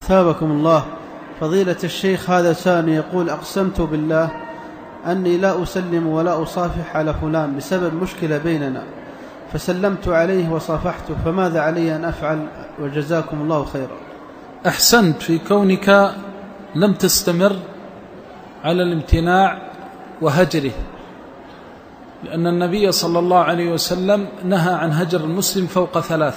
ثابكم الله. فضيلة الشيخ، هذا سائل يقول: أقسمت بالله أني لا أسلم ولا أصافح على فلان بسبب مشكلة بيننا، فسلمت عليه وصافحته، فماذا علي أن أفعل؟ وجزاكم الله خيرا. أحسنت في كونك لم تستمر على الامتناع وهجره، لأن النبي صلى الله عليه وسلم نهى عن هجر المسلم فوق 3،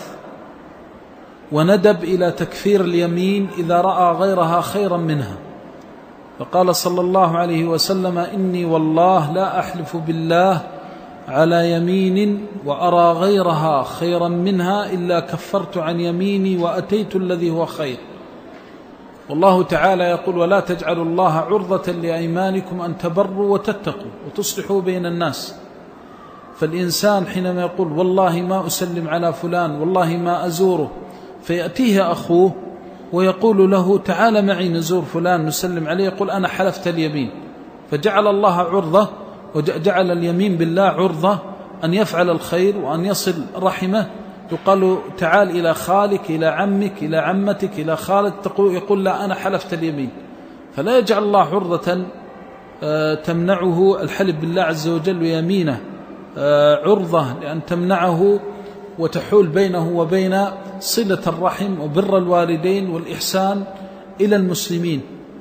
وندب إلى تكفير اليمين إذا رأى غيرها خيرا منها، فقال صلى الله عليه وسلم: إني والله لا أحلف بالله على يمين وأرى غيرها خيرا منها إلا كفرت عن يميني وأتيت الذي هو خير. والله تعالى يقول: ولا تجعلوا الله عرضة لأيمانكم أن تبروا وتتقوا وتصلحوا بين الناس. فالإنسان حينما يقول: والله ما أسلم على فلان، والله ما أزوره، فيأتيه أخوه ويقول له: تعال معي نزور فلان نسلم عليه، يقول: أنا حلفت اليمين، فجعل الله عرضة، وجعل اليمين بالله عرضة أن يفعل الخير وأن يصل رحمه. يقال: تعال إلى خالك، إلى عمك، إلى عمتك، إلى خالد، يقول: لا، أنا حلفت اليمين. فلا يجعل الله عرضة تمنعه الحلف بالله عز وجل ويمينه عرضة لأن تمنعه وتحول بينه وبين صلة الرحم وبر الوالدين والإحسان إلى المسلمين،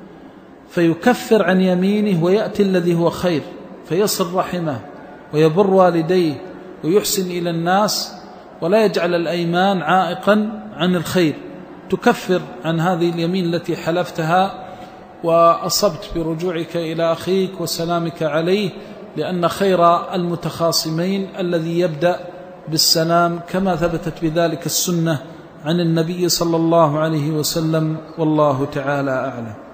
فيكفر عن يمينه ويأتي الذي هو خير، فيصل رحمه ويبر والديه ويحسن إلى الناس، ولا يجعل الأيمان عائقا عن الخير. تكفر عن هذه اليمين التي حلفتها، وأصبت برجوعك إلى أخيك وسلامك عليه، لأن خير المتخاصمين الذي يبدأ بالسلام، كما ثبتت بذلك السنة عن النبي صلى الله عليه وسلم، والله تعالى أعلم.